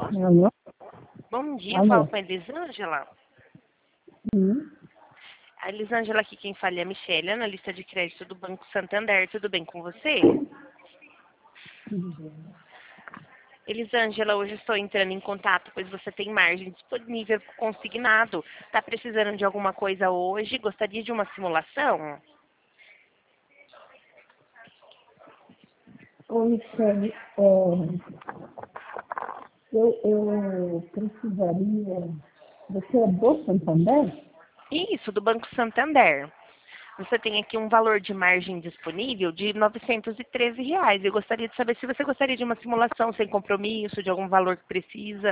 Alô? Bom dia, Alô? falo com a Elisângela. Sim. A Elisângela aqui, quem fala é a Michelle, analista de crédito do Banco Santander. Tudo bem com você? Elisângela, hoje estou entrando em contato, pois você tem margem disponível consignado. Está precisando de alguma coisa hoje? Gostaria de uma simulação? Oi, Michele. Eu precisaria... Você é do Santander? Isso, do Banco Santander. Você tem aqui um valor de margem disponível de R$ 913. Eu gostaria de saber se você gostaria de uma simulação sem compromisso, de algum valor que precisa.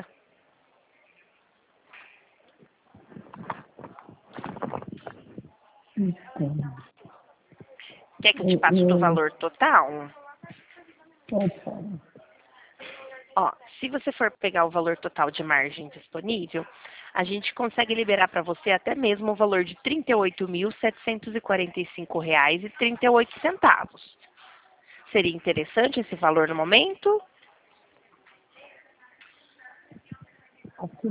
Então, Quer que eu te passe do valor total? opa, Ó, se você for pegar o valor total de margem disponível, a gente consegue liberar para você até mesmo o valor de R$ 38.745,38. Seria interessante esse valor no momento? aqui,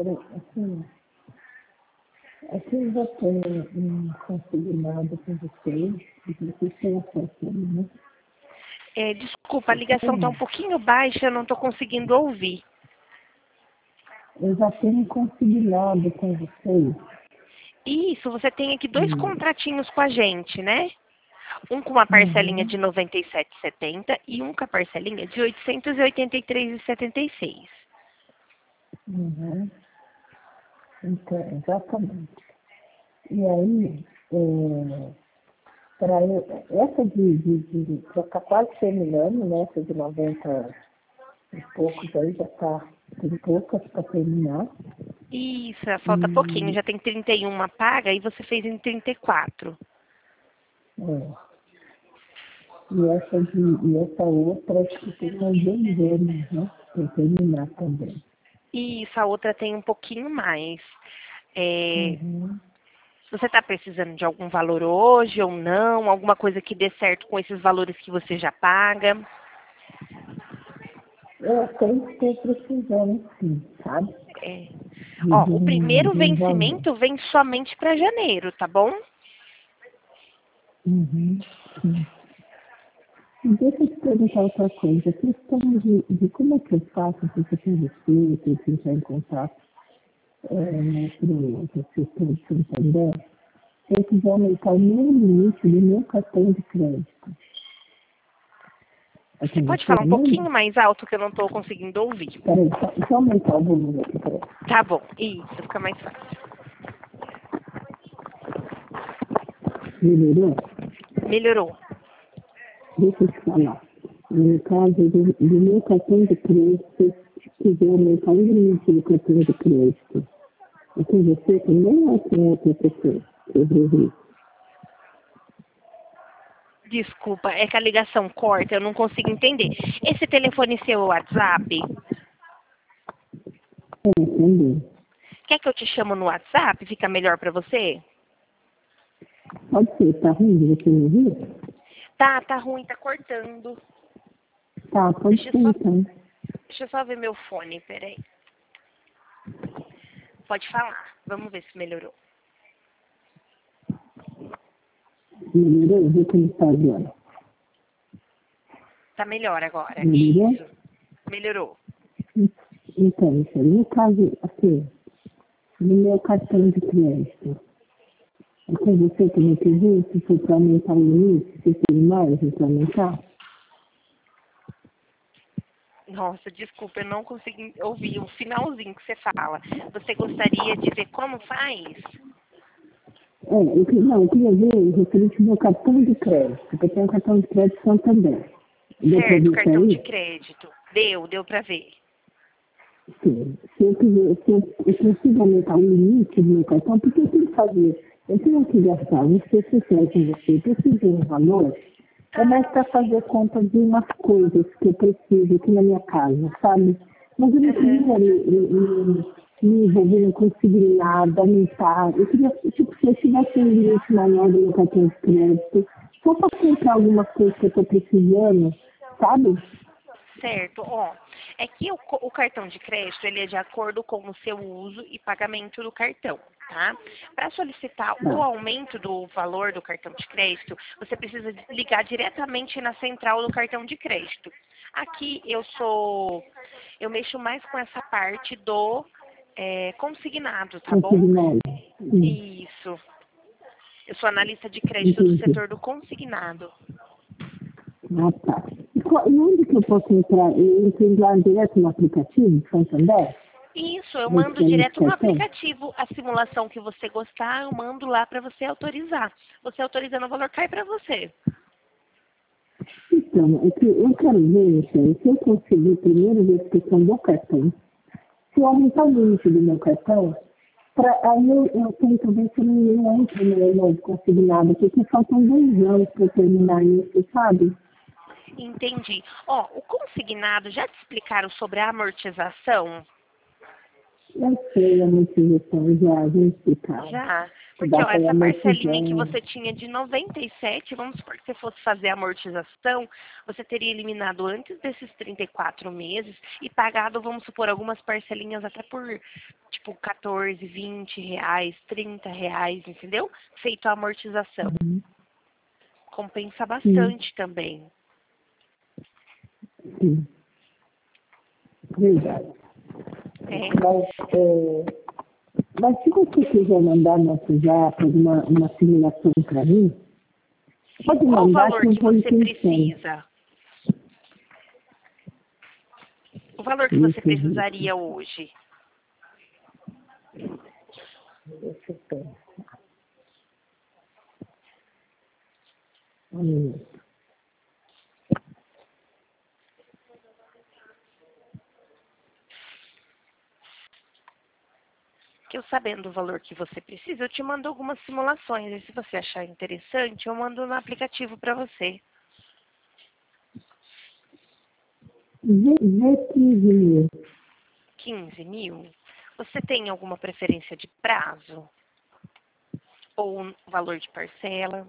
aqui eu já tenho consignado com vocês, e vocês têm acesso, né? Desculpa, a ligação está um pouquinho baixa, eu não estou conseguindo ouvir. Eu já tenho consignado com vocês. Isso, você tem aqui dois contratinhos com a gente, né? Um com uma parcelinha de R$ 97,70 e um com a parcelinha de R$ 883,76. Uhum. Então, exatamente. E aí, para essa já está quase terminando, né? Essa de 90 e poucos aí já está, tem poucas para terminar. Isso, falta pouquinho, E, já tem 31 paga e você fez em 34. é, e essa outra, acho que tem mais 2 anos, né? Para terminar também. E essa outra tem um pouquinho mais. É, Uhum. você está precisando de algum valor hoje ou não? Alguma coisa que dê certo com esses valores que você já paga? Eu até estou precisando, sim, sabe? É. Ó, De o primeiro valor. vencimento vem somente para janeiro, tá bom? Uhum. Sim. E deixa eu te perguntar outra coisa. A questão de como é que eu faço para você conhecer, para eu entrar em contato para o setor de Santander, se eu quiser aumentar o meu limite do meu cartão de crédito. É Você com pode você falar um mesmo? pouquinho mais alto que eu não estou conseguindo ouvir. Peraí, só aumentar o volume aqui, peraí. Tá bom, isso, fica mais fácil. Melhorou? Melhorou. Deixa eu te falar. No caso do meu cartão de crédito, se eu quiser aumentar o limite do cartão de crédito, é com você também ou é com outra pessoa? Eu resolvi. Desculpa, é que a ligação corta, eu não consigo entender. Esse telefone seu é o WhatsApp? É, também. Quer que eu te chamo no WhatsApp? Fica melhor para você? Pode ser, tá ruim de você me ouvir? Tá ruim, tá cortando. Tá, pode Deixa eu ser só, então. deixa eu só ver meu fone, peraí. Pode falar, vamos ver se melhorou. Melhorou? Vê como está agora. Tá melhor agora. Melhorou? Isso, melhorou. Então, no caso, assim, no meu cartão de crédito, é com você que me pediu, se for para aumentar o limite, se tem mais para aumentar? Nossa, desculpa, eu não consegui ouvir o finalzinho que você fala. Você gostaria de ver como faz? Eu queria ver referente ao meu cartão de crédito, porque eu tenho um cartão de crédito Santander. Deu para Certo, ver isso cartão de aí? crédito. Deu pra ver. Sim. Se eu quiser, se eu consigo aumentar o limite do meu cartão, porque eu tenho que fazer, eu tenho que gastar, não sei se eu com você, eu preciso de um valor, é mais para fazer conta de umas coisas que eu preciso aqui na minha casa, sabe? Mas eu não queria me envolver, não conseguir nada, aumentar. Eu queria, tipo, se eu tivesse um limite maior do meu cartão de crédito, só para comprar algumas coisas que eu estou precisando, sabe? Certo, ó. É que o cartão de crédito, ele é de acordo com o seu uso e pagamento do cartão, tá? Para solicitar o Tá. aumento do valor do cartão de crédito, você precisa ligar diretamente na central do cartão de crédito. Aqui eu mexo mais com essa parte do consignado, tá bom? Consignado. Isso. Eu sou analista de crédito do Entendi. setor do consignado. Ah, tá. E onde que eu posso entrar? Eu entro lá direto no aplicativo do Santander? Isso, eu Nesse mando direto no cartão? aplicativo a simulação que você gostar, eu mando lá para você autorizar. Você autorizando, o valor cai para você. Então, é que eu quero ver, Michele, se eu conseguir primeiro ver a questão do cartão. Se eu aumentar o limite do meu cartão, aí eu tento ver se eu não entro no novo consignado, porque faltam 2 anos para eu terminar isso, sabe? Entendi. Ó, o consignado, já te explicaram sobre a amortização? Eu sei a motivação, já explicar. Já. Porque, Dá ó, para ir essa parcelinha que amortizando. você tinha de 97, vamos supor que você fosse fazer a amortização, você teria eliminado antes desses 34 meses e pagado, vamos supor, algumas parcelinhas até por, tipo, 14, 20 reais, 30 reais, entendeu? Feito a amortização. Compensa Sim, bastante também. sim. Verdade. É. Mas se você quiser mandar no WhatsApp uma simulação para mim, pode Qual o mandar valor que eu que vou você pensando. precisa? O valor que você Deixa eu ver aqui. precisaria hoje? Deixa eu pensar. Um minuto. Que eu sabendo o valor que você precisa, eu te mando algumas simulações. E se você achar interessante, eu mando no aplicativo para você. Vê 15 mil. 15 mil? Você tem alguma preferência de prazo? Ou um valor de parcela?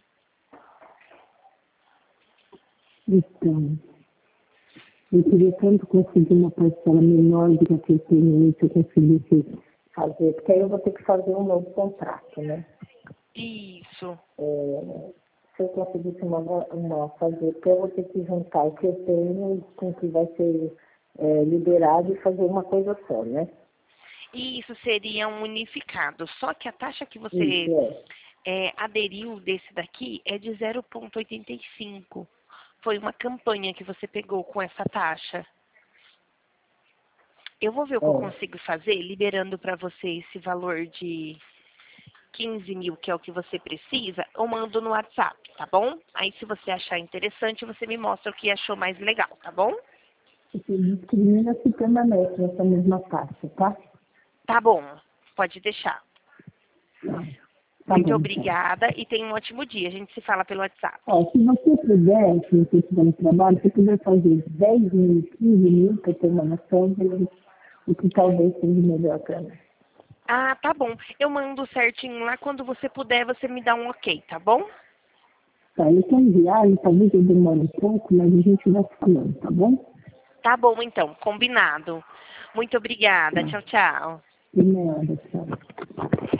Então, eu queria tanto conseguir uma parcela menor do que a que eu tenho, se eu conseguisse fazer, porque aí eu vou ter que fazer um novo contrato, né? Isso. Se eu conseguisse fazer, porque eu vou ter que juntar o que eu tenho com o que vai ser liberado e fazer uma coisa só, né? E isso seria um unificado. Só que a taxa que você Isso, aderiu desse daqui é de 0,85. Foi uma campanha que você pegou com essa taxa. Eu vou ver o que eu consigo fazer, liberando para você esse valor de 15 mil, que é o que você precisa, eu mando no WhatsApp, tá bom? Aí, se você achar interessante, você me mostra o que achou mais legal, tá bom? Você discrimina se permanece nessa mesma taxa, tá? Tá bom, pode deixar. Tá Muito bom, então. obrigada e tenha um ótimo dia. A gente se fala pelo WhatsApp. Se você puder, se você estiver no trabalho, se puder fazer 10 mil, 15 mil, para ter uma noção, o que talvez seja melhor para mim. Ah, tá bom. Eu mando certinho lá. Quando você puder, você me dá um ok, tá bom? Tá, eu estou em viagem, talvez eu demore um pouco, mas a gente vai falando, tá bom? Tá bom, então. Combinado. Muito obrigada. Tá. Tchau, tchau. De nada, tchau.